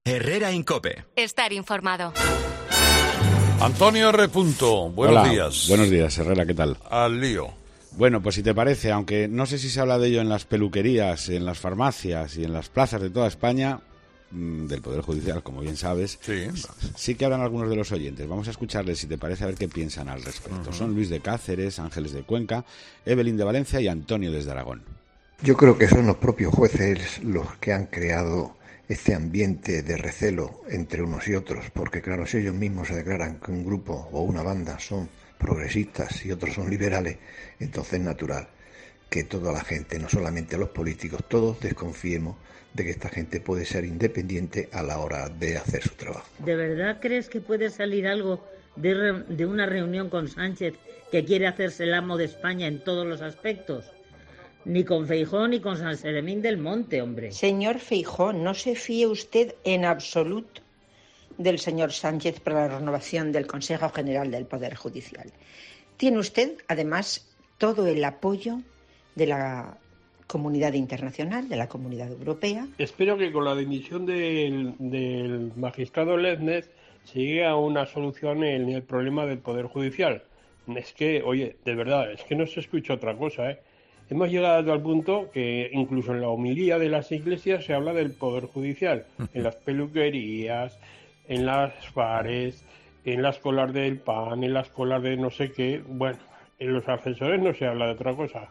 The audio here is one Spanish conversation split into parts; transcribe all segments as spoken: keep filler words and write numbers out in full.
Herrera Incope. Estar informado. Antonio R. Punto, buenos Hola, días. Buenos días, Herrera, ¿qué tal? Al lío. Bueno, pues si te parece, aunque no sé si se habla de ello en las peluquerías, en las farmacias y en las plazas de toda España, mmm, del Poder Judicial, como bien sabes, Sí. sí que hablan algunos de los oyentes. Vamos a escucharles, si te parece, a ver qué piensan al respecto. Uh-huh. Son Luis de Cáceres, Ángeles de Cuenca, Evelyn de Valencia y Antonio desde Aragón. Yo creo que son los propios jueces los que han creado este ambiente de recelo entre unos y otros, porque claro, si ellos mismos se declaran que un grupo o una banda son progresistas y otros son liberales, entonces es natural que toda la gente, no solamente los políticos, todos desconfiemos de que esta gente puede ser independiente a la hora de hacer su trabajo. ¿De verdad crees que puede salir algo de, re- de una reunión con Sánchez, que quiere hacerse el amo de España en todos los aspectos? Ni con Feijóo ni con San Seremín del Monte, hombre. Señor Feijóo, no se fíe usted en absoluto del señor Sánchez para la renovación del Consejo General del Poder Judicial. Tiene usted, además, todo el apoyo de la comunidad internacional, de la comunidad europea. Espero que con la dimisión del, del magistrado Leznes se llegue a una solución en el problema del Poder Judicial. Es que, oye, de verdad, es que no se escucha otra cosa, ¿eh? Hemos llegado al punto que incluso en la homilía de las iglesias se habla del Poder Judicial, en las peluquerías, en las bares, en las colas del pan, en las colas de no sé qué. Bueno, en los ascensores no se habla de otra cosa.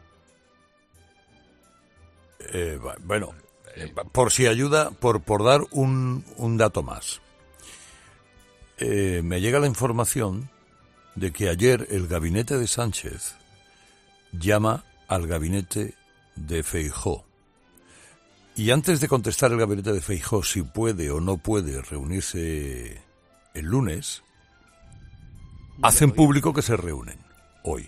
Eh, bueno, eh, por si ayuda, por, por dar un, un dato más. Eh, me llega la información de que ayer el gabinete de Sánchez llama al gabinete de Feijóo. Y antes de contestar el gabinete de Feijóo si puede o no puede reunirse el lunes, hacen público que se reúnen hoy.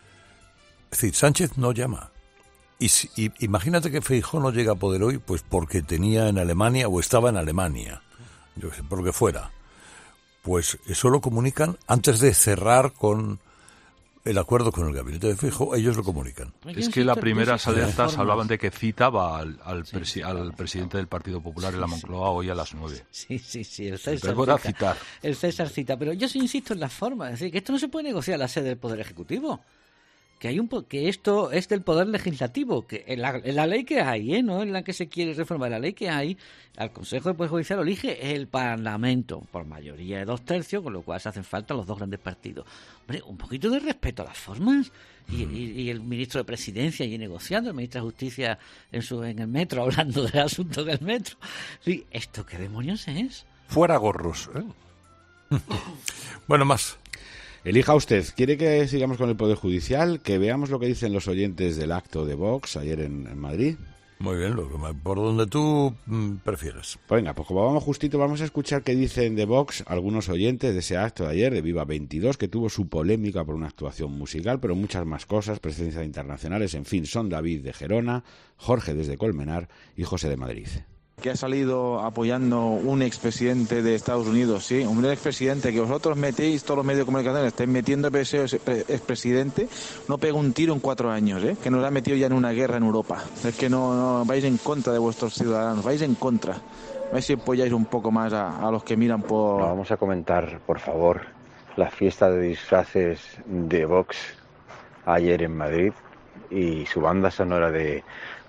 Es decir, Sánchez no llama. Y, si, y imagínate que Feijóo no llega a poder hoy, pues porque tenía en Alemania o estaba en Alemania, yo sé, por lo que fuera. Pues eso lo comunican antes de cerrar con el acuerdo con el gabinete de Feijóo, ellos lo comunican. Es que las primeras alertas hablaban de que citaba al, al, presi- al presidente del Partido Popular en la Moncloa hoy a las nueve. Sí, sí, sí, el César cita. citar. El César cita, pero yo sí insisto en la forma, es decir, que esto no se puede negociar en la sede del Poder Ejecutivo. Que hay un po- que esto es del Poder Legislativo, que en la, en la ley que hay, ¿eh? No en la que se quiere reformar, la ley que hay, al Consejo de Poder Judicial lo elige el Parlamento por mayoría de dos tercios, con lo cual se hacen falta los dos grandes partidos. Hombre, un poquito de respeto a las formas. Y, y, y el ministro de Presidencia allí negociando, el ministro de Justicia en su en el metro, hablando del asunto del metro. Sí, ¿esto qué demonios es? Fuera gorros, ¿eh? Bueno, más. Elija usted. ¿Quiere que sigamos con el Poder Judicial? ¿Que veamos lo que dicen los oyentes del acto de Vox ayer en, en Madrid? Muy bien, lo que, por donde tú mm, prefieras. Pues venga, pues como vamos justito, vamos a escuchar qué dicen de Vox algunos oyentes de ese acto de ayer, de Viva veintidós, que tuvo su polémica por una actuación musical, pero muchas más cosas, presencias internacionales, en fin, son David de Gerona, Jorge desde Colmenar y José de Madrid. Que ha salido apoyando un expresidente de Estados Unidos, sí, un expresidente que vosotros metéis, todos los medios de comunicación, estáis metiendo ese expresidente, no pega un tiro en cuatro años, ¿eh? Que nos ha metido ya en una guerra en Europa. Es que no, no vais en contra de vuestros ciudadanos, vais en contra. A ver si apoyáis un poco más a, a los que miran por... No, vamos a comentar, por favor, la fiesta de disfraces de Vox ayer en Madrid y su banda sonora de...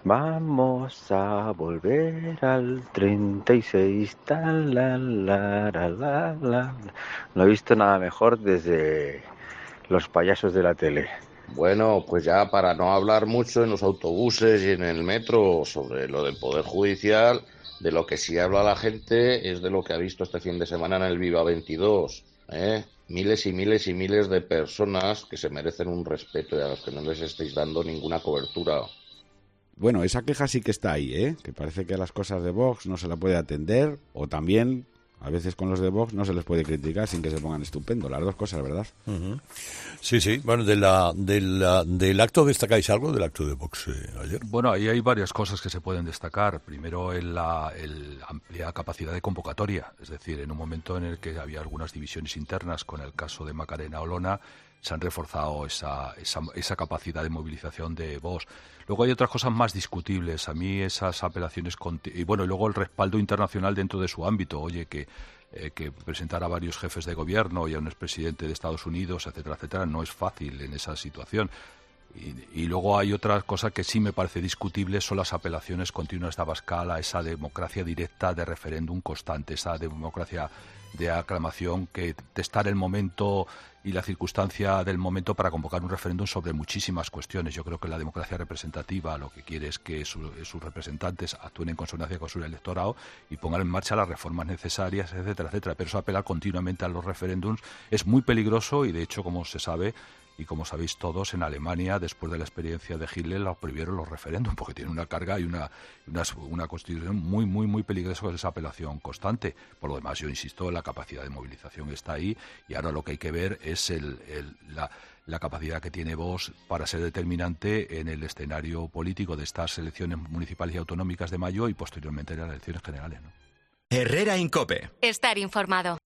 Vamos a volver al treinta y seis, tal, la, la, la, la, la. No he visto nada mejor desde los payasos de la tele. Bueno, pues ya para no hablar mucho en los autobuses y en el metro sobre lo del Poder Judicial, de lo que sí habla la gente es de lo que ha visto este fin de semana en el Viva veintidós, ¿eh? Miles y miles y miles de personas que se merecen un respeto y a los que no les estáis dando ninguna cobertura. Bueno, esa queja sí que está ahí, ¿eh? Que parece que a las cosas de Vox no se la puede atender, o también, a veces con los de Vox no se les puede criticar sin que se pongan estupendo. Las dos cosas, ¿verdad? Uh-huh. Sí, sí. Bueno, de la, de la, del acto, ¿destacáis algo del acto de Vox eh, ayer? Bueno, ahí hay varias cosas que se pueden destacar. Primero, en la el amplia capacidad de convocatoria. Es decir, en un momento en el que había algunas divisiones internas con el caso de Macarena Olona, se han reforzado esa, esa, esa capacidad de movilización de Vox. Luego hay otras cosas más discutibles. A mí esas apelaciones... Y bueno, y luego el respaldo internacional dentro de su ámbito. Oye, que, eh, que presentar a varios jefes de gobierno y a un expresidente de Estados Unidos, etcétera, etcétera, no es fácil en esa situación. Y, y luego hay otra cosa que sí me parece discutible, son las apelaciones continuas de Abascal a esa democracia directa de referéndum constante, esa democracia de aclamación que está en el momento y la circunstancia del momento para convocar un referéndum sobre muchísimas cuestiones. Yo creo que la democracia representativa lo que quiere es que su, sus representantes actúen en consonancia con su electorado y pongan en marcha las reformas necesarias, etcétera, etcétera. Pero eso apelar continuamente a los referéndums es muy peligroso y, de hecho, como se sabe, y como sabéis todos, en Alemania, después de la experiencia de Hitler, los prohibieron los referéndums porque tiene una carga y una, una, una constitución muy, muy, muy peligrosa con esa apelación constante. Por lo demás, yo insisto, la capacidad de movilización está ahí y ahora lo que hay que ver es el, el, la, la capacidad que tiene Vox para ser determinante en el escenario político de estas elecciones municipales y autonómicas de mayo y posteriormente en las elecciones generales, ¿no? Herrera Incope. Estar informado.